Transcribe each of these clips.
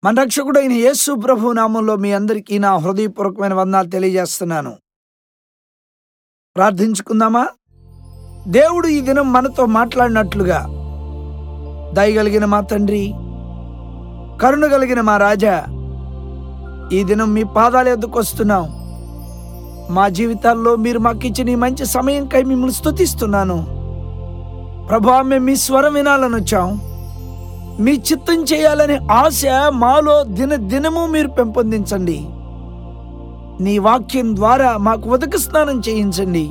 మన రక్షకుడైన యేసు ప్రభు నామంలో మీ అందరికీ నా హృదయపూర్వకమైన వందనాలు తెలియజేస్తున్నాను. ప్రార్థించుకుందామా? దేవుడు ఈ దినం మనతో మాట్లాడినట్లుగా, దయగలిగిన మా తండ్రి, కరుణ కలిగిన మా రాజా, ఈ దినం మీ పాదాల యొద్దకు వస్తున్నాం. మా జీవితాల్లో మీరు మాకు ఇచ్చిన ఈ మంచి సమయంకై మిమ్మల్ని స్తుతిస్తున్నాను. ప్రభువా, మేము మీ స్వరం వినాలని వచ్చాం. మీ చిత్తం చేయాలనే ఆశ మాలో దినము మీరు పెంపొందించండి. నీ వాక్యం ద్వారా మాకు ఉదక స్నానం చేయించండి.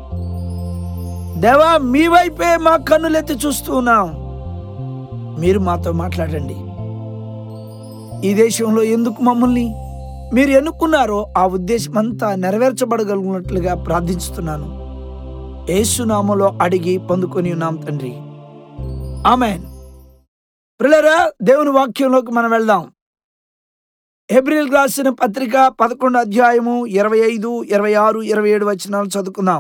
దేవా, మీ వైపే మా కన్నులెత్తి చూస్తూ ఉన్నాం. మీరు మాతో మాట్లాడండి. ఈ దేశంలో ఎందుకు మమ్మల్ని మీరు ఎన్నుకున్నారో ఆ ఉద్దేశం అంతా నెరవేర్చబడగలిగినట్లుగా ప్రార్థించుతున్నాను. యేసు నామములో అడిగి పొందుకొని ఉన్నాం తండ్రి, ఆమేన్. ప్రియులారా, దేవుని వాక్యంలోకి మనం వెళ్దాం. హెబ్రీయులకు రాసిన పత్రిక 11 అధ్యాయము 25, 26, 27 వచనాలు చదువుకుందాం.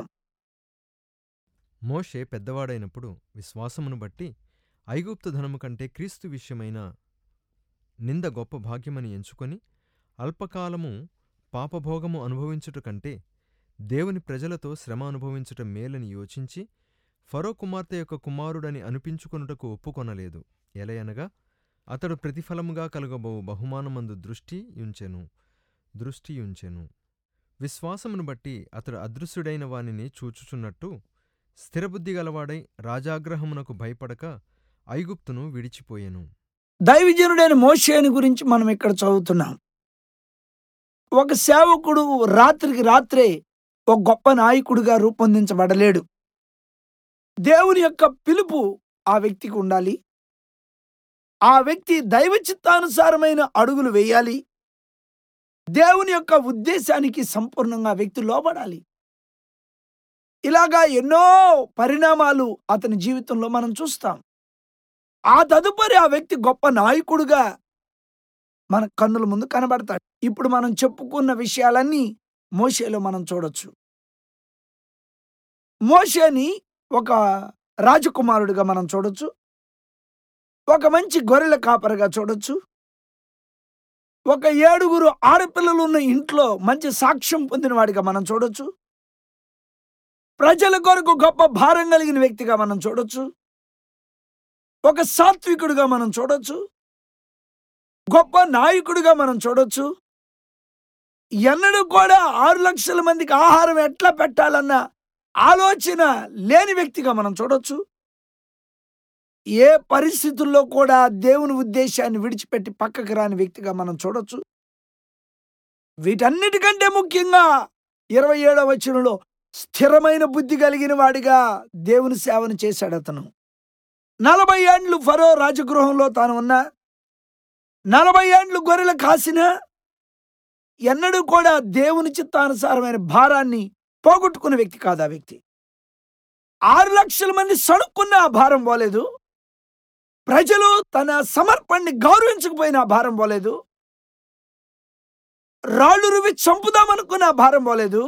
మోషే పెద్దవాడైనప్పుడు విశ్వాసమును బట్టి ఐగుప్తు ధనము కంటే క్రీస్తు విషయమైన నింద గొప్ప భాగ్యమని ఎంచుకొని అల్పకాలము పాపభోగము అనుభవించుట కంటే దేవుని ప్రజలతో శ్రమ అనుభవించుట మేలని యోచించి ఫరో కుమార్తె యొక్క కుమారుడని అనిపించుకొనుటకు ఒప్పుకొనలేదు. ఎలయనగా అతడు ప్రతిఫలముగా కలుగబోవు బహుమానమందు దృష్టి యుంచెను. విశ్వాసమును బట్టి అతడు అదృశ్యుడైన వానిని చూచుచున్నట్టు స్థిరబుద్ధి గలవాడై రాజాగ్రహమునకు భయపడక ఐగుప్తును విడిచిపోయెను. దైవజనుడైన మోషేని గురించి మనం ఇక్కడ చదువుతున్నాం. ఒక సేవకుడు రాత్రికి రాత్రే ఒక గొప్ప నాయకుడిగా రూపొందించబడలేడు. దేవుని యొక్క పిలుపు ఆ వ్యక్తికి ఉండాలి. ఆ వ్యక్తి దైవ చిత్తానుసారమైన అడుగులు వేయాలి. దేవుని యొక్క ఉద్దేశానికి సంపూర్ణంగా ఆ వ్యక్తి లోబడాలి. ఇలాగా ఎన్నో పరిణామాలు అతని జీవితంలో మనం చూస్తాం. ఆ తదుపరి ఆ వ్యక్తి గొప్ప నాయకుడుగా మన కన్నుల ముందు కనబడతాడు. ఇప్పుడు మనం చెప్పుకున్న విషయాలన్నీ మోషేలో మనం చూడొచ్చు. మోషేని ఒక రాజకుమారుడిగా మనం చూడొచ్చు. ఒక మంచి గొర్రెల కాపరిగా చూడొచ్చు. ఒక 7 ఆడపిల్లలు ఉన్న ఇంట్లో మంచి సాక్ష్యం పొందిన వాడిగా మనం చూడొచ్చు. ప్రజల కొరకు గొప్ప భారం కలిగిన వ్యక్తిగా మనం చూడొచ్చు. ఒక సాత్వికుడిగా మనం చూడొచ్చు. గొప్ప నాయకుడిగా మనం చూడొచ్చు. ఎన్నడూ కూడా 6 లక్షల మందికి ఆహారం ఎట్లా పెట్టాలన్న ఆలోచన లేని వ్యక్తిగా మనం చూడొచ్చు. ఏ పరిస్థితుల్లో కూడా దేవుని ఉద్దేశాన్ని విడిచిపెట్టి పక్కకి రాని వ్యక్తిగా మనం చూడొచ్చు. వీటన్నిటికంటే ముఖ్యంగా 27వ వచనంలో స్థిరమైన బుద్ధి కలిగిన వాడిగా దేవుని సేవను చేశాడు అతను. 40 ఏండ్లు ఫరో రాజగృహంలో తాను ఉన్నా, 40 ఏండ్లు గొర్రెలు కాసినా ఎన్నడూ కూడా దేవుని చిత్తానుసారమైన భారాన్ని పోగొట్టుకున్న వ్యక్తి కాదు ఆ వ్యక్తి. 6 లక్షల మంది సణుక్కున్న ఆ భారం పోలేదు. ప్రజలు తన సమర్పణని గౌరవించకపోయిన ఆ భారం పోలేదు. రాళ్ళు రువి చంపుదామనుకున్న ఆ భారం పోలేదు.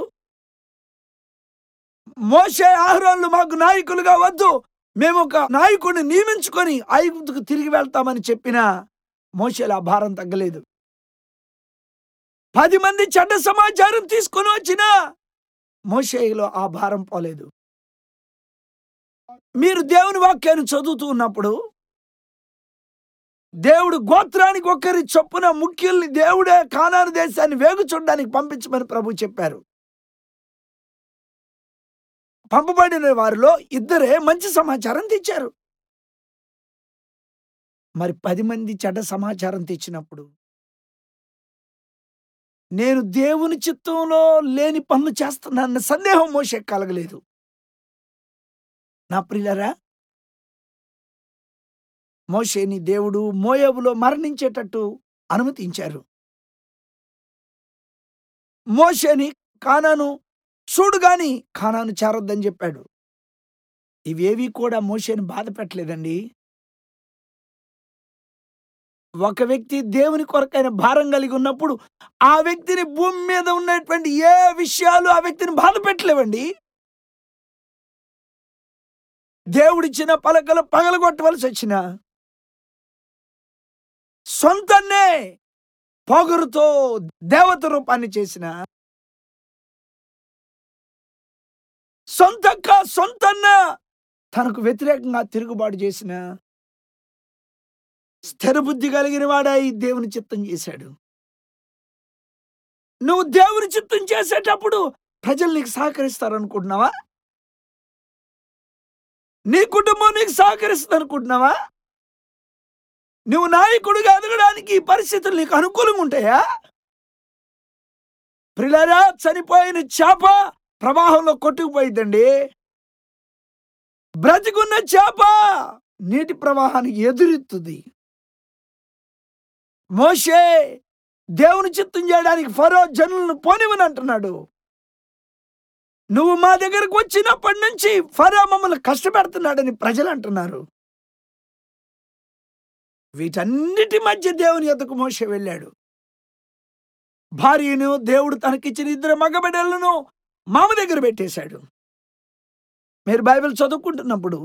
మోషే, అహరోన్లు మాకు నాయకులుగా వద్దు, మేము ఒక నాయకుడిని నియమించుకొని ఐగుప్తుకు తిరిగి వెళ్తామని చెప్పినా మోషేలో ఆ భారం తగ్గలేదు. 10 మంది చెడ్డ సమాచారం తీసుకొని వచ్చినా మోషేలో ఆ భారం పోలేదు. మీరు దేవుని వాక్యాన్ని చదువుతూ ఉన్నప్పుడు దేవుడు గోత్రానికి ఒకరి చొప్పున ముఖ్యుల్ని దేవుడే కానాను దేశాన్ని వేగు చూడడానికి పంపించమని ప్రభు చెప్పారు. పంపబడిన వారిలో 2 మంచి సమాచారం తెచ్చారు. మరి 10 మంది చెడ్డ సమాచారం తెచ్చినప్పుడు నేను దేవుని చిత్తంలో లేని పనులు చేస్తున్నానన్న సందేహం మోషే కలగలేదు. నా ప్రియులారా, మోషేని దేవుడు మోయాబులో మరణించేటట్టు అనుమతించారు. మోషేని కానాను చూడు గాని కానాను చేరొద్దని చెప్పాడు. ఇవేవి కూడా మోషేని బాధ పెట్టలేదండి. ఒక వ్యక్తి దేవుని కొరకైన భారం కలిగి ఉన్నప్పుడు ఆ వ్యక్తిని భూమి మీద ఉన్నటువంటి ఏ విషయాలు ఆ వ్యక్తిని బాధ పెట్టలేవండి. దేవుడిచ్చిన పలకలు పగలగొట్టవలసి వచ్చినా, సొంతన్నే పొగరుతో దేవత రూపాన్ని చేసిన, సొంతన్న తనకు వ్యతిరేకంగా తిరుగుబాటు చేసిన స్థిర బుద్ధి కలిగిన వాడై దేవుని చిత్తం చేశాడు. నువ్వు దేవుని చిత్తం చేసేటప్పుడు ప్రజలు నీకు సహకరిస్తారనుకుంటున్నావా? నీ కుటుంబం నీకు సహకరిస్తుంది అనుకుంటున్నావా? నువ్వు నాయకుడిగా ఎదగడానికి ఈ పరిస్థితులు నీకు అనుకూలంగా ఉంటాయా? ప్రియులారా, చనిపోయిన చేప ప్రవాహంలో కొట్టుకుపోయిద్దండి. బ్రతికున్న చేప నీటి ప్రవాహానికి ఎదురెత్తుది. మోషే దేవుని చిత్తం చేయడానికి ఫరో జనులను పోనివని అంటున్నాడు. నువ్వు మా దగ్గరకు వచ్చినప్పటి నుంచి ఫరో మమ్మల్ని కష్టపెడుతున్నాడని ప్రజలు అంటున్నారు. వీటన్నిటి మధ్య దేవుని యొద్దకు మోషే వెళ్ళాడు. భార్యను దేవుడు తనకిచ్చిన 2 మగబిడ్డలను మామ దగ్గర పెట్టేశాడు. మీరు బైబిల్ చదువుకుంటున్నప్పుడు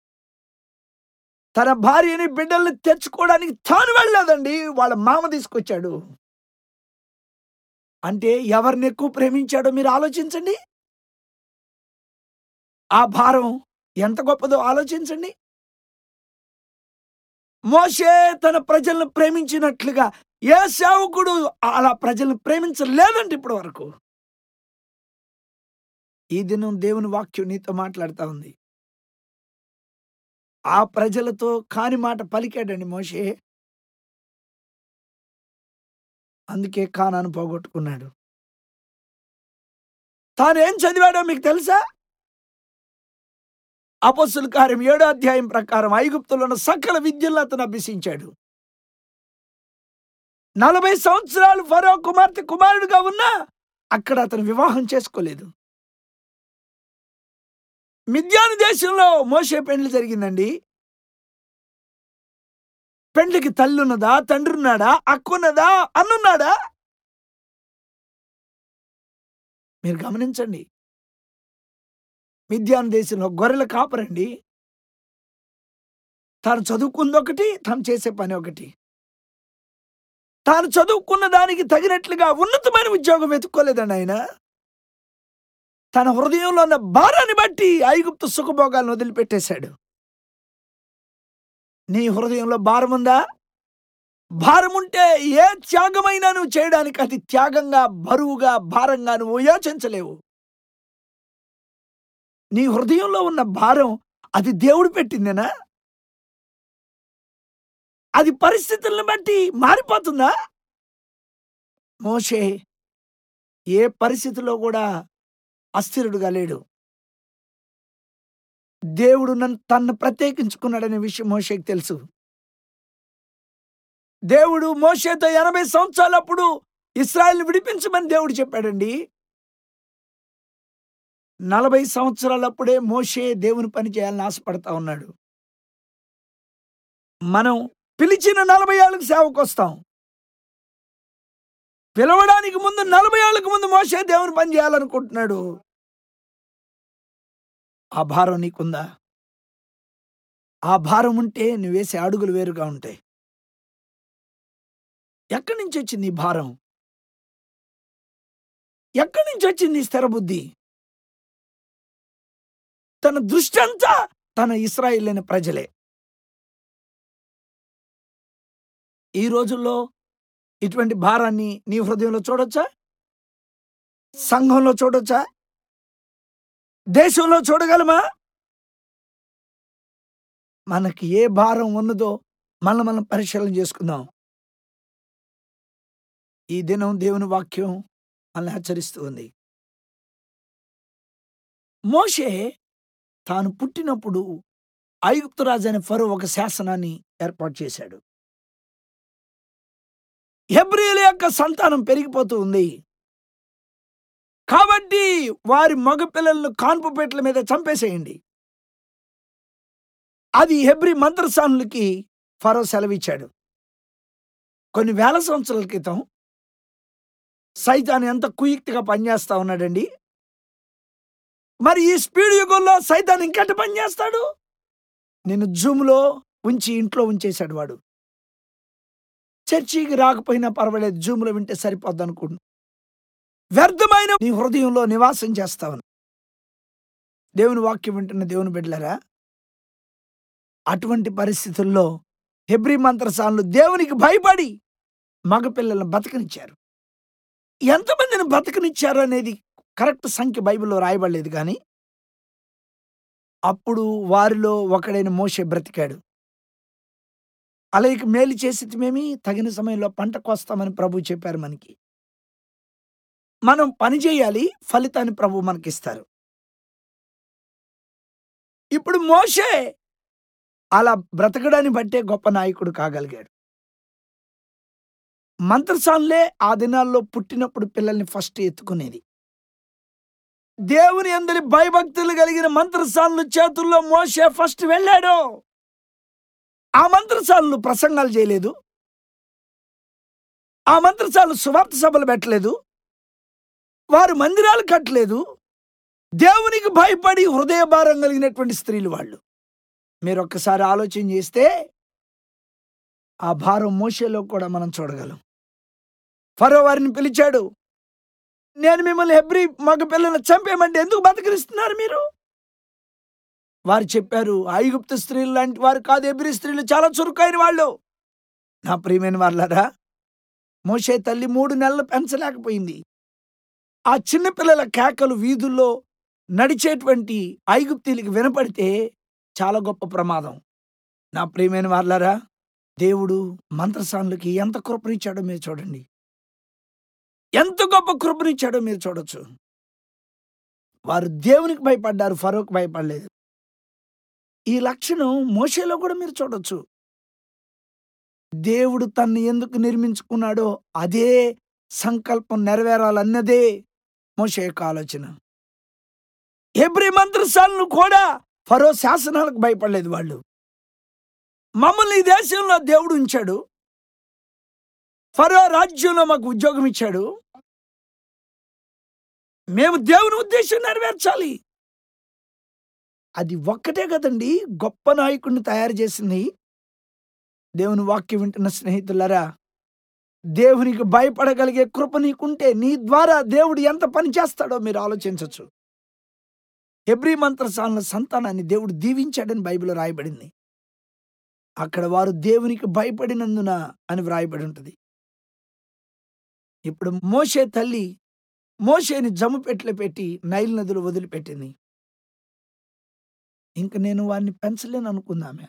తన భార్యని బిడ్డల్ని తెచ్చుకోవడానికి తాను వెళ్ళలేదండి, వాళ్ళ మామ తీసుకొచ్చాడు. అంటే ఎవరిని ఎక్కువ ప్రేమించాడో మీరు ఆలోచించండి. ఆ భారం ఎంత గొప్పదో ఆలోచించండి. మోషే తన ప్రజలను ప్రేమించినట్లుగా ఏ సేవకుడు అలా ప్రజలను ప్రేమించలేదంటే ఇప్పటి వరకు. ఈ దినం దేవుని వాక్యం నీతో మాట్లాడుతూ ఉంది. ఆ ప్రజలతో కాని మాట పలికాడండి మోషే. అందుకే కానాను పోగొట్టుకున్నాడు. తాను ఏం చదివాడో మీకు తెలుసా? అపొస్తలుల కార్యం 7వ అధ్యాయం ప్రకారం ఐగుప్తులో ఉన్న సకల విద్యలను అతను అభ్యసించాడు. 40 సంవత్సరాలు ఫరో కుమార్తె కుమారుడుగా ఉన్నా అక్కడ అతను వివాహం చేసుకోలేదు. మిద్యాను దేశంలో మోషే పెండ్లి జరిగిందండి. పెండ్లికి తల్లి ఉన్నదా, తండ్రి ఉన్నాడా, అక్కున్నదా, అన్నున్నాడా? మీరు గమనించండి. మిద్యాను దేశంలో గొర్రెల కాపరండి. తాను చదువుకుంది ఒకటి, తాను చేసే పని ఒకటి. తాను చదువుకున్న దానికి తగినట్లుగా ఉన్నతమైన ఉద్యోగం వెతుక్కోలేదండి ఆయన. తన హృదయంలో ఉన్న భారాన్ని బట్టి ఐగుప్తు సుఖభోగాలను వదిలిపెట్టేశాడు. నీ హృదయంలో భారం ఉందా? భారం ఉంటే ఏ త్యాగమైనా నువ్వు చేయడానికి అది త్యాగంగా, బరువుగా, భారంగా నువ్వు యోచించలేవు. నీ హృదయంలో ఉన్న భారం అది దేవుడు పెట్టిందేనా? అది పరిస్థితులను బట్టి మారిపోతుందా? మోషే ఏ పరిస్థితిలో కూడా అస్థిరుడుగా లేడు. దేవుడు తన్ను ప్రత్యేకించుకున్నాడనే విషయం మోషేకి తెలుసు. దేవుడు మోషేతో 80 సంవత్సరాలప్పుడు ఇశ్రాయేలును విడిపించమని దేవుడు చెప్పాడండి. 40 సంవత్సరాలప్పుడే మోషే దేవుని పని చేయాలని ఆశపడతా ఉన్నాడు. మనం పిలిచిన 40 ఏళ్ళకు సేవకు వస్తాం. పిలవడానికి ముందు 40 ఏళ్ళకు ముందు మోషే దేవుని పని చేయాలనుకుంటున్నాడు. ఆ భారం నీకుందా? ఆ భారం ఉంటే నువ్వు వేసే అడుగులు వేరుగా ఉంటాయి. ఎక్కడి నుంచి వచ్చింది ఈ భారం? ఎక్కడి నుంచి వచ్చింది ఈ స్థిర బుద్ధి? తన దృష్టి అంతా తన ఇశ్రాయేలు ప్రజలే. ఈ రోజుల్లో ఇటువంటి భారాన్ని నీ హృదయంలో చూడొచ్చా? సంఘంలో చూడొచ్చా? దేశంలో చూడగలమా? మనకి ఏ భారం ఉన్నదో మనం పరిశీలన చేసుకుందాం. ఈ దినం దేవుని వాక్యం మనల్ని హెచ్చరిస్తూ ఉంది. మోషే తాను పుట్టినప్పుడు ఐగుప్తు రాజు అయిన ఫరో ఒక శాసనాన్ని ఏర్పాటు చేశాడు. హెబ్రీయుల యొక్క సంతానం పెరిగిపోతూ ఉంది కాబట్టి వారి మగ పిల్లలను కాన్పు పెట్టల మీద చంపేసేయండి. అది హెబ్రీ మంత్రసానులకి ఫరో సెలవిచ్చాడు. కొన్ని వేల సంవత్సరాల క్రితం సైతాన్ ఎంత కుయుక్తిగా పనిచేస్తా ఉన్నాడండి. మరి ఈ స్పీడ్ యుగంలో సైతాన్ ఇంకెంత పనిచేస్తాడు? నిన్ను జూమ్లో ఉంచి ఇంట్లో ఉంచేశాడు వాడు. చర్చికి రాకపోయినా పర్వాలేదు, జూమ్‌లో వింటే సరిపోద్దనుకుంటున్నావు. వ్యర్థమైన నీ హృదయంలో నివాసం చేస్తావు. దేవుని వాక్యం వింటున్న దేవుని బిడ్డలారా, అటువంటి పరిస్థితుల్లో హెబ్రీ మంత్రసానులు దేవునికి భయపడి మగపిల్లలను బతకనిచ్చారు. ఎంతమందిని బతకనిచ్చారు అనేది కరెక్ట్ సంఖ్య బైబిల్‌లో రాయబడలేదు గానీ, అప్పుడు వారిలో ఒకడైన మోషే బ్రతికాడు. అలయక మేలు చేసితిమేమి, తగిన సమయంలో పంట కోస్తామని ప్రభువు చెప్పారు మనకి. మనం పని చేయాలి, ఫలితాన్ని ప్రభువు మనకిస్తారు. ఇప్పుడు మోషే అలా బ్రతకడాన్ని బట్టే గొప్ప నాయకుడు కాగలిగాడు. మంత్రసానులే ఆ దినాల్లో పుట్టినప్పుడు పిల్లల్ని ఫస్ట్ ఎత్తుకునేది. దేవుని యందలి భయభక్తులు కలిగిన మంత్రసానుల చేతుల్లో మోషే ఫస్ట్ వెళ్ళాడు. ఆ మంత్రసానులు ప్రసంగాలు చేయలేదు. ఆ మంత్రసానులు సువార్త సభలు పెట్టలేదు. వారు మందిరాలు కట్టలేదు. దేవునికి భయపడి హృదయ భారం కలిగినటువంటి స్త్రీలు వాళ్ళు. మీరొక్కసారి ఆలోచన చేస్తే ఆ భారం మోషేలో కూడా మనం చూడగలం. ఫరో వారిని పిలిచాడు. నేను మిమ్మల్ని హెబ్రీ మగ పిల్లలను చంపేయమంటే ఎందుకు బతకరిస్తున్నారు మీరు? వారు చెప్పారు, ఐగుప్తు స్త్రీలు లాంటి వారు కాదు, హెబ్రీ స్త్రీలు చాలా చురుకైన వాళ్ళు. నా ప్రియమైన వాళ్ళారా, మోషే తల్లి 3 నెలలు పెంచలేకపోయింది. ఆ చిన్న పిల్లల కేకలు వీధుల్లో నడిచేటువంటి ఐగుప్తీయులకు వినపడితే చాలా గొప్ప ప్రమాదం. నా ప్రియమైన వాళ్ళారా, దేవుడు మంత్రసానులకి ఎంత కృపనిచ్చాడో మీరు చూడండి. ఎంత గొప్ప కృపనిచ్చాడో మీరు చూడొచ్చు. వారు దేవునికి భయపడ్డారు, ఫరోకు భయపడలేదు. ఈ లక్షణం మోషేలో కూడా మీరు చూడొచ్చు. దేవుడు తన్ని ఎందుకు నిర్మించుకున్నాడో అదే సంకల్పం నెరవేరాలన్నదే మోషే యొక్క ఆలోచన. హెబ్రీ మంత్రసానులు కూడా ఫరో శాసనాలకు భయపడలేదు. వాళ్ళు మమ్మల్ని ఈ దేశంలో దేవుడు ఉంచాడు, ఫరో రాజ్యంలో మాకు ఉద్యోగం ఇచ్చాడు, మేము దేవుని ఉద్దేశం నెరవేర్చాలి. అది ఒక్కటే కదండి గొప్ప నాయకుడిని తయారు చేసింది. దేవుని వాక్యం వింటున్న స్నేహితులారా, దేవునికి భయపడగలిగే కృప నీకుంటే నీ ద్వారా దేవుడు ఎంత పని చేస్తాడో మీరు ఆలోచించవచ్చు. హెబ్రీ మంత్రసానుల సంతానాన్ని దేవుడు దీవించాడని బైబిల్లో రాయబడింది. అక్కడ వారు దేవునికి భయపడినందున అని వ్రాయబడి ఉంటుంది. ఇప్పుడు మోషే తల్లి మోషేని జమ్ముపెట్లో పెట్టి నైల్ నదిలో వదిలిపెట్టింది. ఇంక నేను వారిని పెంచలేను అనుకుందామె.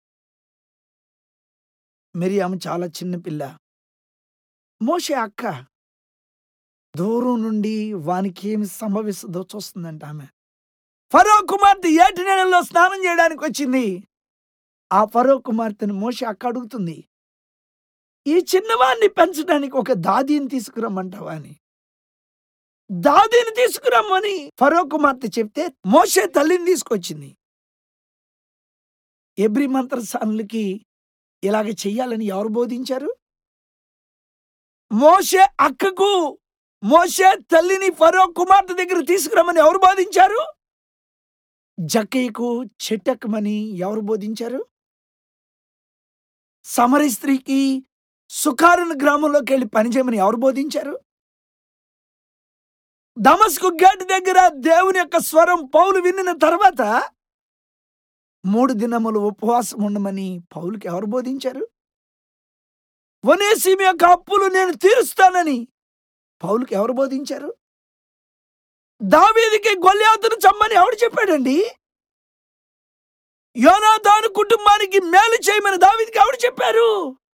మిరియాము చాలా చిన్న పిల్ల, మోషే అక్క. దూరం నుండి వానికి ఏమి సంభవిస్తుందో చూస్తుందంట ఆమె. ఫరో కుమార్తె ఏటి నీళ్ళలో స్నానం చేయడానికి వచ్చింది. ఆ ఫరో కుమార్తెను మోషే అక్క అడుగుతుంది, ఈ చిన్నవాడిని పెంచడానికి ఒక దాదీని తీసుకురమ్మంటావా అని. దాదీని తీసుకురమ్మని ఫరో కుమార్తె చెప్తే మోషే తల్లిని తీసుకొచ్చింది. హెబ్రీ మంత్రసానులకి ఇలాగ చెయ్యాలని ఎవరు బోధించారు? మోషే అక్కకు మోషే తల్లిని ఫరో కుమార్తె దగ్గర తీసుకురమ్మని ఎవరు బోధించారు? జక్కయ్యకు చెట్టెక్కమని ఎవరు బోధించారు? సమరీ స్త్రీకి సుకారుని గ్రామంలోకి వెళ్ళి పనిచేయమని ఎవరు బోధించారు? దమస్కు గేట్ దగ్గర దేవుని యొక్క స్వరం పౌలు వినిన తర్వాత 3 దినములు ఉపవాసం ఉండమని పౌలుకి ఎవరు బోధించారు? ఒనేసిము యొక్క అప్పులు నేను తీరుస్తానని పౌలుకి ఎవరు బోధించారు? దావీదుకి గొల్యాతును చమ్మని ఎవడు చెప్పాడండి? యోనాతాను కుటుంబానికి మేలు చేయమని దావీదుకి ఎవడు చెప్పారు?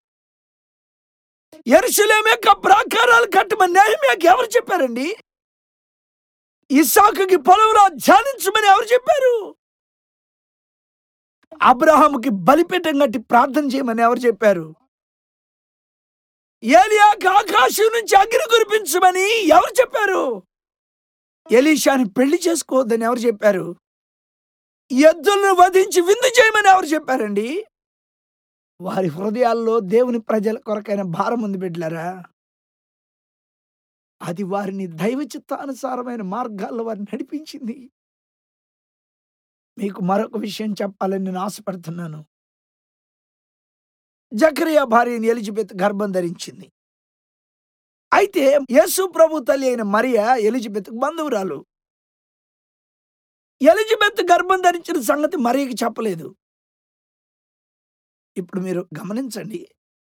యెరూషలేము యొక్క ప్రాకారాలు కట్టమని నెహెమ్యాకి ఎవరు చెప్పారండి? ఇస్సాకుకి పొలంలో ధ్యానించమని ఎవరు చెప్పారు? అబ్రహాముకి బలిపీఠం కట్టి ప్రార్థన చేయమని ఎవరు చెప్పారు? ఏలియాకి ఆకాశం నుంచి అగ్ని కురిపించమని ఎవరు చెప్పారు? ఎలీషాని పెళ్లి చేసుకోవద్దని ఎవరు చెప్పారు? ఎద్దులను వధించి విందు చేయమని ఎవరు చెప్పారండి? వారి హృదయాల్లో దేవుని ప్రజల కొరకైన భారం ఉంది బిడ్డలారా. అది వారిని దైవ చిత్తానుసారమైన మార్గాల్లో వారిని నడిపించింది. మీకు మరొక విషయం చెప్పాలని నేను ఆశపడుతున్నాను. జకరియా భార్య అయిన ఎలిజబెత్ గర్భం ధరించింది. అయితే యేసు ప్రభు తల్లి అయిన మరియ ఎలిజబెత్కు బంధువురాలు. ఎలిజబెత్ గర్భం ధరించిన సంగతి మరియకి చెప్పలేదు. ఇప్పుడు మీరు గమనించండి,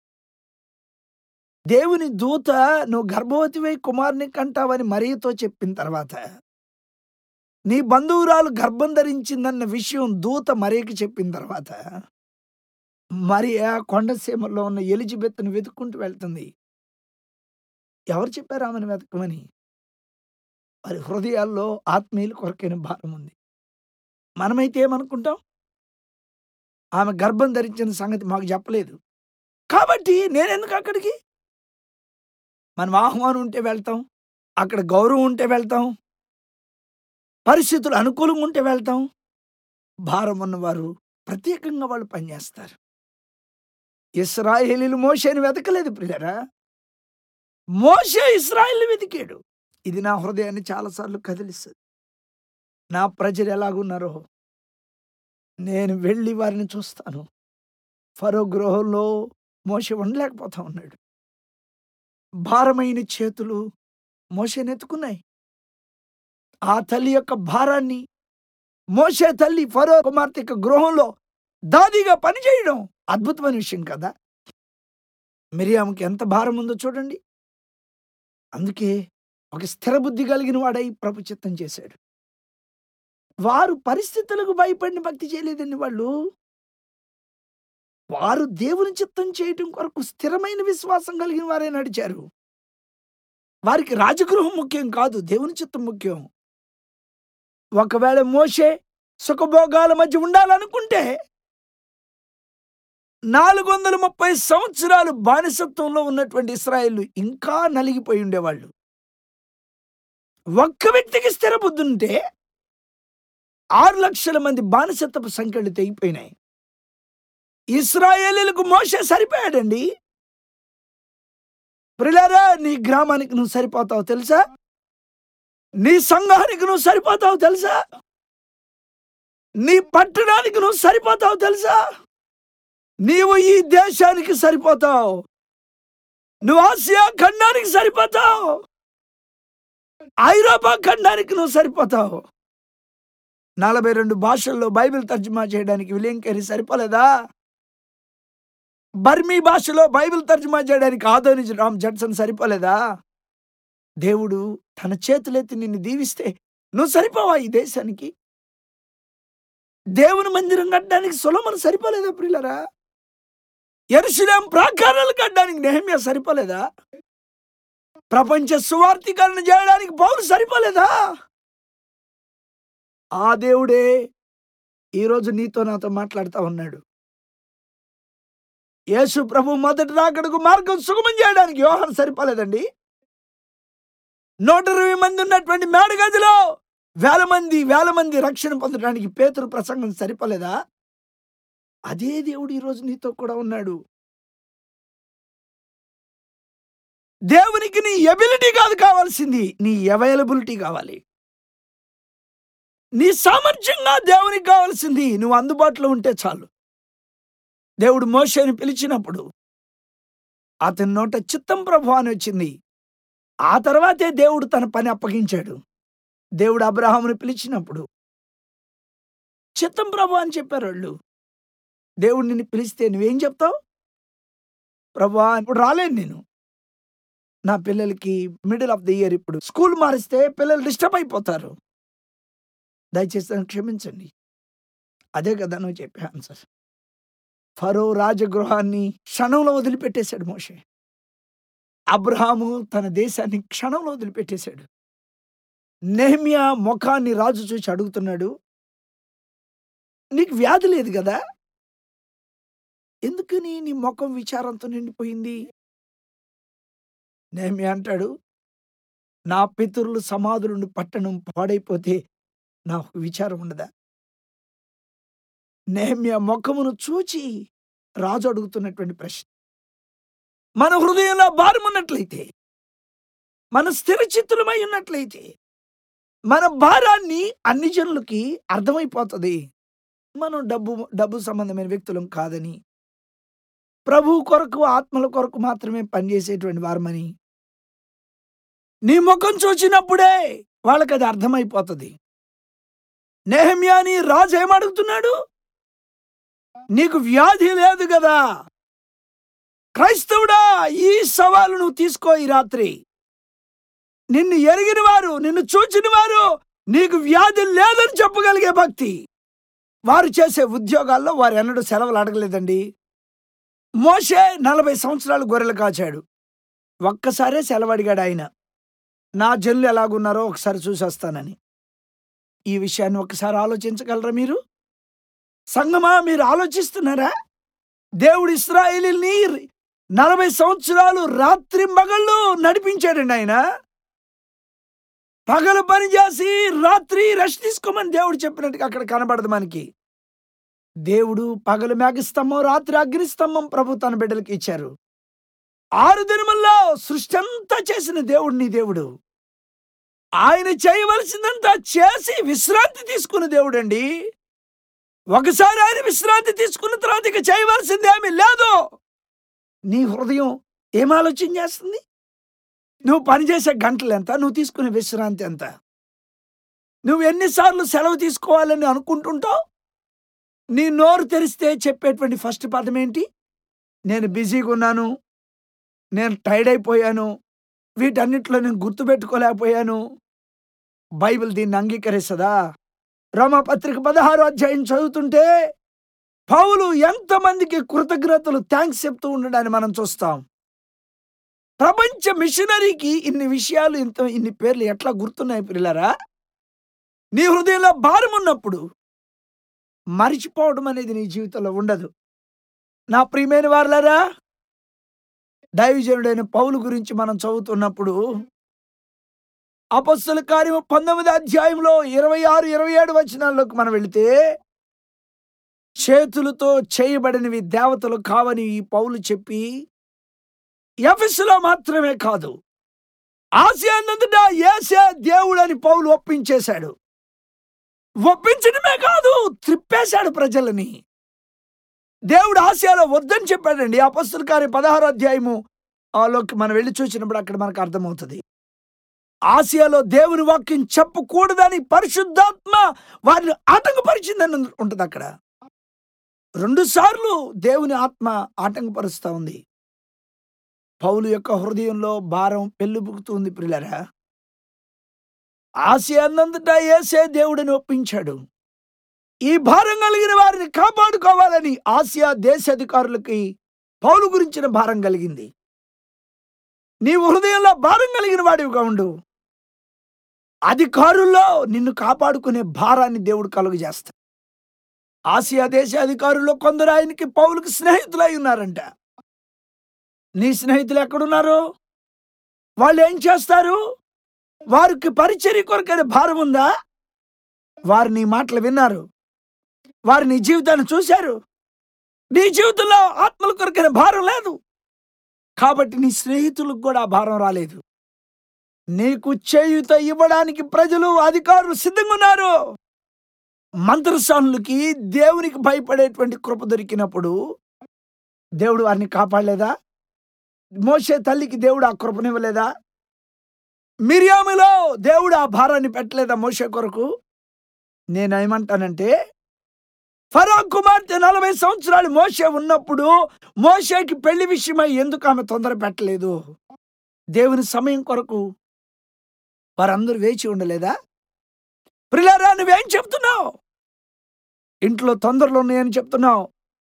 దేవుని దూత నువ్వు గర్భవతివై కుమారుని కంటావని మరియతో చెప్పిన తర్వాత, నీ బంధువురాలు గర్భం ధరించిందన్న విషయం దూత మరియకి చెప్పిన తర్వాత, మరియ కొండసీమలో ఉన్న ఎలిజబెత్ను వెతుక్కుంటూ వెళ్తుంది. ఎవరు చెప్పారు ఆమెను వెతకమని? వారి హృదయాల్లో ఆత్మీయుల కొరకైన భారం ఉంది. మనమైతే ఏమనుకుంటాం? ఆమె గర్భం ధరించిన సంగతి మాకు చెప్పలేదు కాబట్టి నేనెందుకు అక్కడికి? మనం ఆహ్వానం ఉంటే వెళ్తాం, అక్కడ గౌరవం ఉంటే వెళ్తాం, పరిస్థితులు అనుకూలంగా ఉంటే వెళ్తాం. భారం ఉన్నవారు ప్రత్యేకంగా వాళ్ళు పనిచేస్తారు. ఇశ్రాయేలీలు మోషేని వెతకలేదు ప్రియులారా, మోషే ఇశ్రాయేలుని వెతికాడు. ఇది నా హృదయాన్ని చాలాసార్లు కదిలిస్తుంది. నా ప్రజలు ఎలాగున్నారో నేను వెళ్ళి వారిని చూస్తాను. ఫరో గృహంలో మోషే ఉండలేకపోతా ఉన్నాడు. భారమైన చేతులు మోషేని ఎత్తుకున్నాయి. ఆ తల్లి యొక్క భారాన్ని మోషే తల్లి ఫరో కుమార్తె యొక్క గృహంలో దాదిగా పనిచేయడం అద్భుతమైన విషయం కదా. మిరియాముకి ఎంత భారం ఉందో చూడండి. అందుకే ఒక స్థిర బుద్ధి కలిగిన వాడై ప్రభు చిత్తం చేశాడు. వారు పరిస్థితులకు భయపడిన భక్తి చేయలేదండి. వారు దేవుని చిత్తం చేయటం కొరకు స్థిరమైన విశ్వాసం కలిగిన వారే నడిచారు. వారికి రాజగృహం ముఖ్యం కాదు, దేవుని చిత్తం ముఖ్యం. ఒకవేళ మోషే సుఖభోగాల మధ్య ఉండాలనుకుంటే 430 సంవత్సరాలు బానిసత్వంలో ఉన్నటువంటి ఇశ్రాయేలు ఇంకా నలిగిపోయి ఉండేవాళ్ళు. ఒక్క వ్యక్తికి స్థిర బుద్ధి ఉంటే 6 లక్షల మంది బానిసత్వపు సంఖ్యలు తెగిపోయినాయి. ఇశ్రాయేలీలకు మోషే సరిపోయాడండి. ప్రియులారా, నీ గ్రామానికి నువ్వు సరిపోతావు తెలుసా? నీ సంఘానికి నువ్వు సరిపోతావు తెలుసా? నీ పట్టణానికి నువ్వు సరిపోతావు తెలుసా? నీవు ఈ దేశానికి సరిపోతావు. నువ్వు ఆసియా ఖండానికి సరిపోతావు. ఐరోపా ఖండానికి నువ్వు సరిపోతావు. 42 భాషల్లో బైబిల్ తర్జుమా చేయడానికి విలియం కేరీ సరిపోలేదా? బర్మీ భాషలో బైబిల్ తర్జుమా చేయడానికి ఆదోని రామ్ జడ్సన్ సరిపోలేదా? దేవుడు తన చేతులెత్తి నిన్ను దీవిస్తే నువ్వు సరిపోవా ఈ దేశానికి? దేవుని మందిరం కట్టడానికి సొలొమోను సరిపోలేదా ప్రియులారా? యెరూషలేము ప్రాకారాలు కట్టడానికి నెహెమ్యా సరిపోలేదా? ప్రపంచ సువార్తీకరణ చేయడానికి పౌలు సరిపోలేదా? ఆ దేవుడే ఈరోజు నీతో నాతో మాట్లాడుతూ ఉన్నాడు. యేసు ప్రభు మొదటి రాకడకు మార్గం సుగమం చేయడానికి యోహాను సరిపోలేదండి. 120 మంది ఉన్నటువంటి మేడగదిలో వేల మంది రక్షణ పొందడానికి పేతురు ప్రసంగం సరిపోలేదా? అదే దేవుడు ఈరోజు నీతో కూడా ఉన్నాడు. దేవునికి నీ ఎబిలిటీ కాదు కావాల్సింది, నీ అవైలబిలిటీ కావాలి. నీ సామర్థ్యంగా దేవునికి కావాల్సింది నువ్వు అందుబాటులో ఉంటే చాలు. దేవుడు మోషేని పిలిచినప్పుడు అతని నోట చిత్తం ప్రభువా అని వచ్చింది. ఆ తర్వాతే దేవుడు తన పని అప్పగించాడు. దేవుడు అబ్రహాముని పిలిచినప్పుడు చిత్తం ప్రభువా అని చెప్పారు వాళ్ళు. దేవుడు నిన్ను పిలిస్తే నువ్వేం చెప్తావు? ప్రభువా ఇప్పుడు రాలేను, నేను నా పిల్లలకి మిడిల్ ఆఫ్ ది ఇయర్ ఇప్పుడు స్కూల్ మారిస్తే పిల్లలు డిస్టర్బ్ అయిపోతారు, దయచేసి నన్ను క్షమించండి. అదే కదా నువ్వు చెప్పే ఆన్సర్. ఫరో రాజగృహాన్ని క్షణంలో వదిలిపెట్టేశాడు మోషే. అబ్రహాము తన దేశాన్ని క్షణంలో వదిలిపెట్టేశాడు. నెహెమ్యా ముఖాన్ని రాజు చూసి అడుగుతున్నాడు, నీకు వ్యాధి లేదు కదా, ఎందుకని నీ ముఖం విచారంతో నిండిపోయింది? నెహెమ్యా అంటాడు, నా పితరులు సమాధులుండి పట్టణం పాడైపోతే నాకు విచారం ఉండదా? నెహెమ్యా ముఖమును చూచి రాజు అడుగుతున్నటువంటి ప్రశ్న. మన హృదయంలో భారం ఉన్నట్లయితే, మన స్థిరచిత్తులమై ఉన్నట్లయితే, మన భారాన్ని అన్ని జనులకి అర్థమైపోతుంది. మనం డబ్బు సంబంధమైన వ్యక్తులం కాదని. ప్రభువు కొరకు, ఆత్మల కొరకు మాత్రమే పనిచేసేటువంటి వారమని నీ ముఖం చూచినప్పుడే వాళ్ళకది అర్థమైపోతది. నెహెమ్యాని రాజు ఏమడుగుతున్నాడు? నీకు వ్యాధి లేదు గదా! క్రైస్తవుడా, ఈ సవాలు నువ్వు తీసుకో ఈ రాత్రి. నిన్ను ఎరిగిన వారు, నిన్ను చూచిన వారు నీకు వ్యాధి లేదని చెప్పగలిగే భక్తి. వారు చేసే ఉద్యోగాల్లో వారు ఎన్నడూ సెలవులు అడగలేదండి. మోషే 40 సంవత్సరాలు గొర్రెలు కాచాడు. ఒక్కసారే సెలవు అడిగాడు ఆయన. నా జనులు ఎలాగున్నారో ఒకసారి చూసొస్తానని. ఈ విషయాన్ని ఒకసారి ఆలోచించగలరా మీరు? సంగమా, మీరు ఆలోచిస్తున్నారా? దేవుడు ఇశ్రాయేలీయుల్ని 40 సంవత్సరాలు రాత్రింబగళ్ళు నడిపించాడండి ఆయన. పగలు పని చేసి రాత్రి రెస్ట్ తీసుకోమని దేవుడు చెప్పినట్టుగా అక్కడ కనబడదు మనకి. దేవుడు పగలు మేఘస్తంభం, రాత్రి అగ్నిస్తంభం ప్రభు తన బిడ్డలకి ఇచ్చారు. 6 దినముల్లో సృష్టి అంతా చేసిన దేవుడు నీ దేవుడు. ఆయన చేయవలసిందంతా చేసి విశ్రాంతి తీసుకున్న దేవుడండి. ఒకసారి ఆయన విశ్రాంతి తీసుకున్న తర్వాత ఇక చేయవలసింది ఏమీ లేదు. నీ హృదయం ఏం ఆలోచన చేస్తుంది? నువ్వు పనిచేసే గంటలు ఎంత? నువ్వు తీసుకునే విశ్రాంతి ఎంత? నువ్వు ఎన్నిసార్లు సెలవు తీసుకోవాలని అనుకుంటుంటావు? నీ నోరు తెరిస్తే చెప్పేటువంటి ఫస్ట్ పదం ఏంటి? నేను బిజీగా ఉన్నాను, నేను టైర్డ్ అయిపోయాను, వీటన్నిటిలో నేను గుర్తుపెట్టుకోలేకపోయాను. బైబిల్ దీన్ని అంగీకరిస్తుందా? రోమాపత్రిక 16వ అధ్యాయం చదువుతుంటే పౌలు ఎంతమందికి కృతజ్ఞతలు, థ్యాంక్స్ చెప్తూ ఉండడాన్ని మనం చూస్తాం. ప్రపంచ మిషనరీకి ఇన్ని విషయాలు, ఇన్ని పేర్లు ఎట్లా గుర్తున్నాయి ప్రియులారా? నీ హృదయంలో భారం ఉన్నప్పుడు మరిచిపోవడం అనేది నీ జీవితంలో ఉండదు. నా ప్రియమైన వారలారా, దైవజనుడైన పౌలు గురించి మనం చదువుతున్నప్పుడు అపొస్తలుల కార్యము 19వ అధ్యాయంలో 26, 27 వచనాల్లోకి మనం వెళితే, చేతులతో చేయబడినవి దేవతలు కావని ఈ పౌలు చెప్పి ఎఫెసులో మాత్రమే కాదు, ఆసియా అంతటా యేసే దేవుడని పౌలు ఒప్పించేశాడు. ఒప్పించడమే కాదు, త్రిప్పేశాడు ప్రజలని. దేవుడు ఆసియాలో వద్దని చెప్పాడండి. అపొస్తలుల కార్యం 16వ అధ్యాయము లోకి మనం వెళ్ళి చూసినప్పుడు అక్కడ మనకు అర్థమవుతుంది. ఆసియాలో దేవుని వాక్యం చెప్పకూడదని పరిశుద్ధాత్మ వారిని ఆటంకపరిచిందని ఉంటుంది. అక్కడ 2 సార్లు దేవుని ఆత్మ ఆటంకపరుస్తూ ఉంది. పౌలు యొక్క హృదయంలో భారం పెళ్ళుబుకుతుంది ప్రియులారా. ఆసియా అంతటా యేసే దేవుడిని ఒప్పించాడు. ఈ భారం కలిగిన వారిని కాపాడుకోవాలని ఆసియా దేశాధికారులకి పౌలు గురించిన భారం కలిగింది. నీవు హృదయంలో భారం కలిగిన వాడివిగా ఉండు. అధికారుల్లో నిన్ను కాపాడుకునే భారాన్ని దేవుడు కలుగజేస్తాడు. ఆసియా దేశాధికారుల్లో కొందరు ఆయనకి, పౌలుకి స్నేహితులై ఉన్నారంట. నీ స్నేహితులు ఎక్కడున్నారు? వాళ్ళు ఏం చేస్తారు? వారికి పరిచర్య కొరకైన భారం ఉందా? వారు నీ మాటలు విన్నారు, వారు నీ జీవితాన్ని చూశారు. నీ జీవితంలో ఆత్మల కొరకైన భారం లేదు కాబట్టి నీ స్నేహితులకు కూడా ఆ భారం రాలేదు. నీకు చేయూత ఇవ్వడానికి ప్రజలు, అధికారులు సిద్ధంగా ఉన్నారు. మంత్రసానులకి దేవునికి భయపడేటువంటి కృప దొరికినప్పుడు దేవుడు వారిని కాపాడలేదా? మోషే తల్లికి దేవుడు ఆ కృపనివ్వలేదా? మిరియాములో దేవుడు ఆ భారాన్ని పెట్టలేదా మోషే కొరకు? నేనేమంటానంటే, ఫరో కుమార్తె 40 సంవత్సరాలు మోషే ఉన్నప్పుడు మోషేకి పెళ్లి విషయమై ఎందుకు ఆమె తొందర పెట్టలేదు? దేవుని సమయం కొరకు వారందరూ వేచి ఉండలేదా? ప్రియులారా, నువ్వేం చెప్తున్నావు? ఇంట్లో తొందరలు ఉన్నాయని చెప్తున్నావు.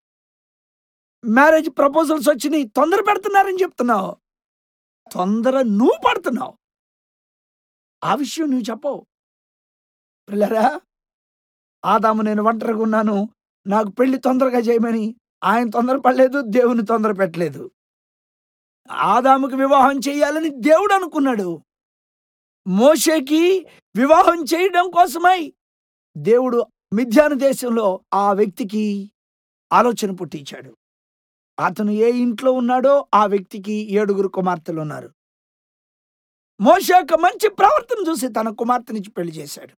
మ్యారేజ్ ప్రపోజల్స్ వచ్చినాయి, తొందర పెడుతున్నారని చెప్తున్నావు. తొందర నువ్వు పడుతున్నావు. ఆ విషయం నువ్వు చెప్పవు. ప్రియులారా, ఆదాము నేను ఒంటరిగా ఉన్నాను, నాకు పెళ్లి తొందరగా చేయమని ఆయన తొందర పడలేదు, దేవుని తొందర పెట్టలేదు. ఆదాముకి వివాహం చేయాలని దేవుడు అనుకున్నాడు. మోషేకి వివాహం చేయడం కోసమై దేవుడు మిద్యాను దేశంలో ఆ వ్యక్తికి ఆలోచన పుట్టించాడు. అతను ఏ ఇంట్లో ఉన్నాడో ఆ వ్యక్తికి 7 కుమార్తెలు ఉన్నారు. మోషే యొక్క మంచి ప్రవర్తన చూసి తన కుమార్తెనిచ్చి పెళ్లి చేశాడు.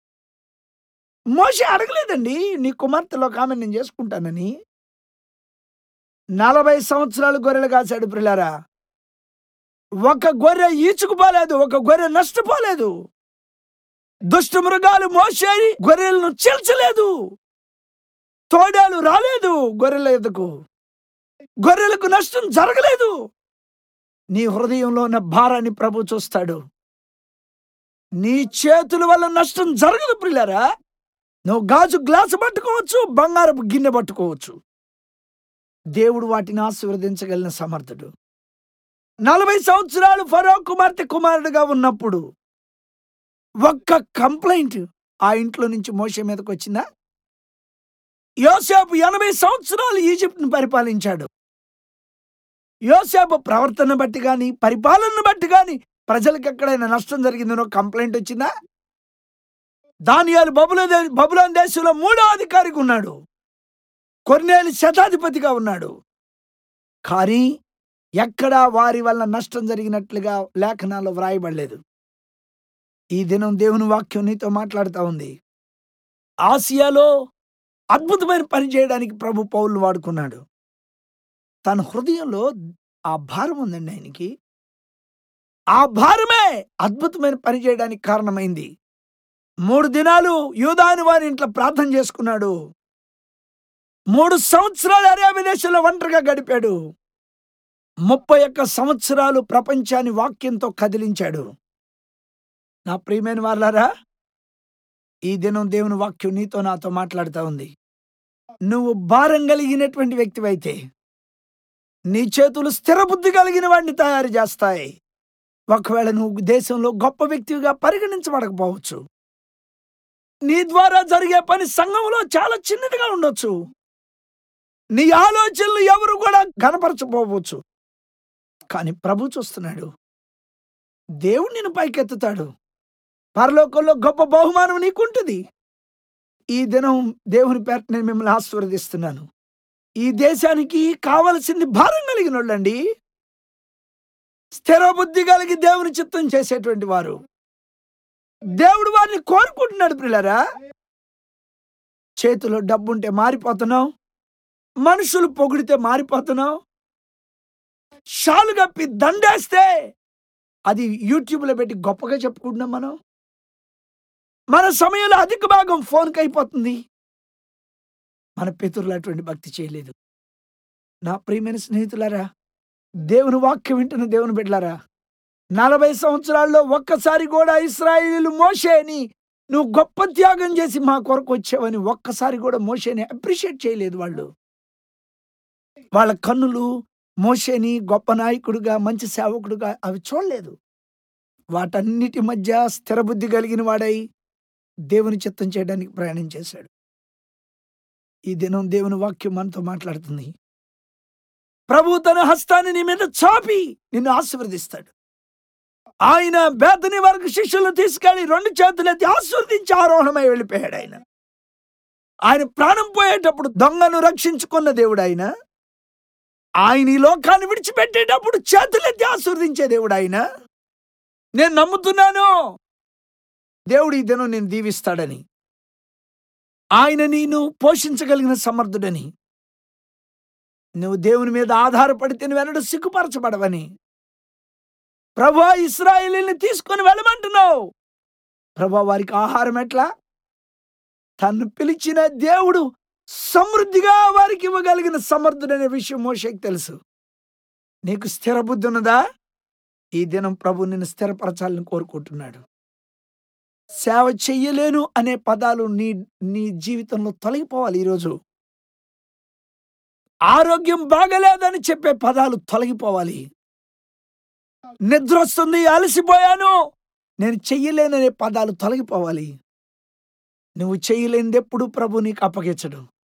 మోషే అడగలేదండి, నీ కుమార్తెలో ఒక ఆమె నేను చేసుకుంటానని. 40 సంవత్సరాలు గొర్రెలు కాశాడు ప్రియులారా. ఒక గొర్రె ఈచుకుపోలేదు, ఒక గొర్రె నష్టపోలేదు. దుష్ట మృగాలు మోసే గొర్రెలను చీల్చలేదు. తోడేలు రాలేదు గొర్రెల ఎద్దకు. గొర్రెలకు నష్టం జరగలేదు. నీ హృదయంలో ఉన్న భారాన్ని ప్రభు చూస్తాడు. నీ చేతుల వల్ల నష్టం జరగదు ప్రియులారా. నువ్వు గాజు గ్లాసు పట్టుకోవచ్చు, బంగారపు గిన్నె పట్టుకోవచ్చు. దేవుడు వాటిని ఆశీర్వదించగలిగిన సమర్థుడు. 40 సంవత్సరాలు ఫరో కుమార్తె కుమారుడుగా ఉన్నప్పుడు ఒక్క కంప్లైంట్ ఆ ఇంట్లో నుంచి మోషే మీదకి వచ్చిందా? యోసేపు 80 సంవత్సరాలు ఈజిప్ట్ను పరిపాలించాడు. యోసేపు ప్రవర్తన బట్టి గాని, పరిపాలనను బట్టి గాని ప్రజలకు ఎక్కడైనా నష్టం జరిగిందనో కంప్లైంట్ వచ్చిందా? దానియేలు బబులోను దేశంలో 3వ అధికారిగా ఉన్నాడు. కొర్నేలి శతాధిపతిగా ఉన్నాడు. కానీ ఎక్కడా వారి వల్ల నష్టం జరిగినట్లుగా లేఖనాల్లో వ్రాయబడలేదు. ఈ దినం దేవుని వాక్యం నీతో మాట్లాడుతూ ఉంది. ఆసియాలో అద్భుతమైన పని చేయడానికి ప్రభు పౌలును వాడుకున్నాడు. తన హృదయంలో ఆ భారం ఉందండి ఆయనకి. ఆ భారమే అద్భుతమైన పని చేయడానికి కారణమైంది. 3 దినాలు యూదాను వారి ఇంట్లో ప్రార్థన చేసుకున్నాడు. 3 సంవత్సరాలు అరేబియా దేశంలో ఒంటరిగా గడిపాడు. 31 సంవత్సరాలు ప్రపంచాన్ని వాక్యంతో కదిలించాడు. నా ప్రియమైన వాళ్ళారా, ఈ దినం దేవుని వాక్యం నీతో నాతో మాట్లాడుతూ ఉంది. నువ్వు భారం కలిగినటువంటి వ్యక్తివైతే నీ చేతులు స్థిర బుద్ధి కలిగిన వాడిని తయారు చేస్తాయి. ఒకవేళ నువ్వు దేశంలో గొప్ప వ్యక్తిగా పరిగణించబడకపోవచ్చు. నీ ద్వారా జరిగే పని సంఘంలో చాలా చిన్నదిగా ఉండొచ్చు. నీ ఆలోచనలు ఎవరు కూడా కనపరచపోవచ్చు. కానీ ప్రభు చూస్తున్నాడు. దేవుడు నిన్ను పైకెత్తుతాడు. పరలోకంలో గొప్ప బహుమానం నీకుంటుంది. ఈ దినం దేవుని పేర నేను మిమ్మల్ని ఆశీర్వదిస్తున్నాను. ఈ దేశానికి కావలసింది భారం కలిగిన వాళ్ళండి. స్థిర బుద్ధి కలిగి దేవుని చిత్తం చేసేటువంటి వారు. దేవుడు వారిని కోరుకుంటున్నాడు ప్రియులారా. చేతిలో డబ్బుంటే మారిపోతున్నావు. మనుషులు పొగిడితే మారిపోతున్నావు. షాలు కప్పి దండేస్తే అది యూట్యూబ్లో పెట్టి గొప్పగా చెప్పుకుంటున్నాం మనం. మన సమయంలో అధిక భాగం ఫోన్కి అయిపోతుంది. మన పితరులు అటువంటి భక్తి చేయలేదు. నా ప్రియమైన స్నేహితులారా, దేవుని వాక్యం వింటున్న దేవుని బిడ్డలారా, 40 సంవత్సరాల్లో ఒక్కసారి కూడా ఇశ్రాయేలీయులు మోషేని నువ్వు గొప్ప త్యాగం చేసి మా కొరకు వచ్చావని ఒక్కసారి కూడా మోషేని అప్రిషియేట్ చేయలేదు. వాళ్ళ కన్నులు మోషేని గొప్ప నాయకుడుగా, మంచి సేవకుడుగా అవి చూడలేదు. వాటన్నిటి మధ్య స్థిర బుద్ధి కలిగిన వాడై దేవుని చిత్తం చేయడానికి ప్రయాణం చేశాడు. ఈ దినం దేవుని వాక్యం మనతో మాట్లాడుతుంది. ప్రభు తన హస్తాన్ని నీ మీద చాపి నిన్ను ఆశీర్వదిస్తాడు. ఆయన బేతనీ వరకు శిష్యులను తీసుకెళ్లి 2 చేతులెత్తి ఆశీర్వదించి ఆరోహణమై వెళ్ళిపోయాడు. ఆయన ప్రాణం పోయేటప్పుడు దొంగను రక్షించుకున్న దేవుడు ఆయన. ఆయన ఈ లోకాన్ని విడిచిపెట్టేటప్పుడు చేతులెత్తి ఆశీర్వదించే దేవుడు ఆయన. నేను నమ్ముతున్నాను దేవుడు ఈ దినం నేను దీవిస్తాడని, ఆయన నేను పోషించగలిగిన సమర్థుడని, నువ్వు దేవుని మీద ఆధారపడితే నువ్వెన్నడూ సిగ్గుపరచబడవని. ప్రభువా ఇశ్రాయేలీయుల్ని తీసుకొని వెళ్ళమంటున్నావు. ప్రభువా వారికి ఆహారం ఎట్లా? తన్ను పిలిచిన దేవుడు సమృద్ధిగా వారికి ఇవ్వగలిగిన సమర్థుడనే విషయం మోషేకి తెలుసు. నీకు స్థిర బుద్ధి ఉన్నదా? ఈ దినం ప్రభు నిన్ను స్థిరపరచాలని కోరుకుంటున్నాడు. సేవ చెయ్యలేను అనే పదాలు నీ జీవితంలో తొలగిపోవాలి. ఈరోజు ఆరోగ్యం బాగలేదని చెప్పే పదాలు తొలగిపోవాలి. నిద్ర వస్తుంది, అలసిపోయాను, నేను చెయ్యలేననే పదాలు తొలగిపోవాలి. నువ్వు చెయ్యలేనిది ఎప్పుడు ప్రభు నీకు అప్పగించడు.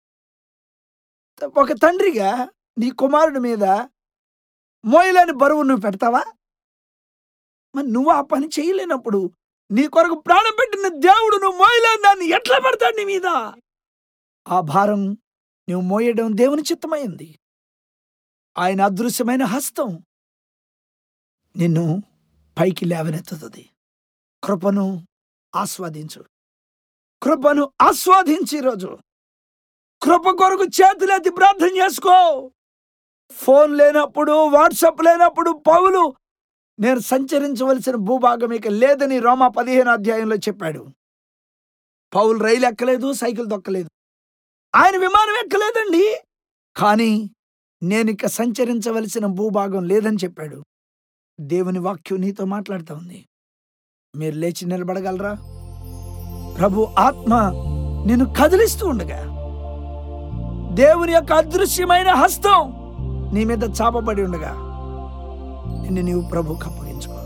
ఒక తండ్రిగా నీ కుమారుడి మీద మోయలేని బరువు నువ్వు పెడతావా? మరి నువ్వు ఆ పని చేయలేనప్పుడు నీ కొరకు ప్రాణం పెట్టిన దేవుడు నువ్వు మోయలేని దాన్ని ఎట్లా పెడతాడు నీ మీద? ఆ భారం నువ్వు మోయడం దేవుని చిత్తమైంది. ఆయన అదృశ్యమైన హస్తం నిన్ను పైకి లేవనెత్తుతుంది. కృపను ఆస్వాదించు. కృపను ఆస్వాదించి ఈరోజు కృప కొరకు చేతులెత్తి ప్రార్థన చేసుకో. ఫోన్ లేనప్పుడు, వాట్సాప్ లేనప్పుడు పౌలు నేను సంచరించవలసిన భూభాగం ఇక లేదని రోమా 15 అధ్యాయంలో చెప్పాడు. పౌలు రైలు ఎక్కలేదు, సైకిల్ దొక్కలేదు, ఆయన విమానం ఎక్కలేదండి. కానీ నేనిక సంచరించవలసిన భూభాగం లేదని చెప్పాడు. దేవుని వాక్యం నీతో మాట్లాడుతూ ఉంది. మీరు లేచి నిలబడగలరా? ప్రభు ఆత్మ నిన్ను కదిలిస్తూ ఉండగా దేవుని యొక్క అదృశ్యమైన హస్తం నీ మీద చాపబడి ఉండగా నిన్ను నీవు ప్రభుకు అప్పగించుకో.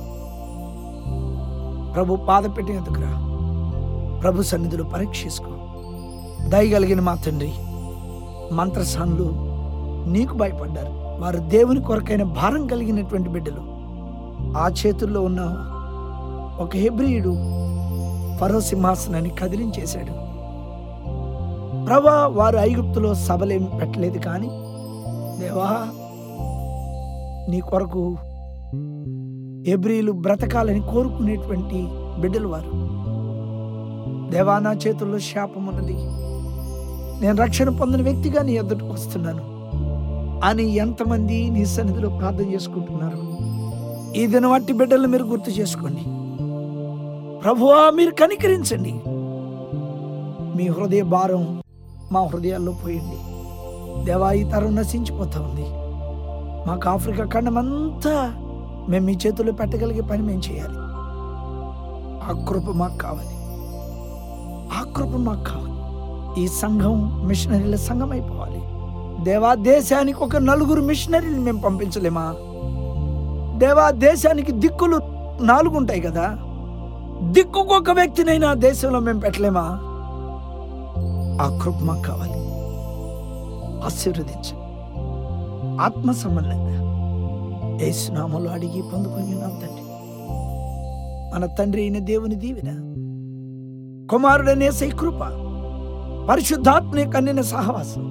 ప్రభు పాదపెట్టిన ఎదుగురా, ప్రభు సన్నిధిలో పరీక్షించుకో. దయగలిగిన మా తండ్రి, మంత్రసానులు నీకు భయపడ్డారు. వారు దేవుని కొరకైన భారం కలిగినటువంటి బిడ్డలు. ఆ చేతుల్లో ఉన్న ఒక హెబ్రీయుడు ఫరో సింహాసనాన్ని కదిలించేశాడు. ప్రభా, వారు ఐగుప్తులో సభలేమి పెట్టలేదు, కానీ దేవా నీ కొరకు హెబ్రీయులు బ్రతకాలని కోరుకునేటువంటి బిడ్డలు వారు. దేవా, నా చేతుల్లో శాపం ఉన్నది, నేను రక్షణ పొందిన వ్యక్తిగా నీ ఎదుటికి వస్తున్నాను అని ఎంతమంది నీ సన్నిధిలో ప్రార్థన చేసుకుంటున్నారు. ఈ దినం అట్టి బిడ్డలను మీరు గుర్తు చేసుకోండి. ప్రభువా, మీరు కనికరించండి. మీ హృదయ భారం మా హృదయాల్లో పోయండి. దేవా, ఈ తరం నశించిపోతా ఉంది. మాకు ఆఫ్రికా ఖండం అంతా మేము మీ చేతుల్లో పెట్టగలిగే పని మేము చేయాలి. ఆ కృప మాకు కావాలి, ఆ కృప మాకు కావాలి. ఈ సంఘం మిషనరీల సంఘం అయిపోవాలి. దేవా, దేశానికి ఒక 4 మిషనరీలు మేము పంపించలేమా? దేవా, దేశానికి దిక్కులు 4 ఉంటాయి కదా, దిక్కుకు ఒక వ్యక్తినైనా దేశంలో మేము పెట్టలేమా? ఆ కృప మాకు కావాలి. ఆశీర్వదించు. ఆత్మ సంబంధంగా యేసు నామములో అడిగి పొందుకొని ఉన్నాం తండ్రి. మన తండ్రి అయిన దేవుని దీవెన, కుమారుడైన యేసయ్య కృప, పరిశుద్ధాత్మ కన్నిన సహవాసం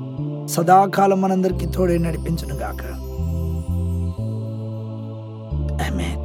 సదాకాలం మనందరికీ తోడే నడిపించును గాక. ఆమేన్.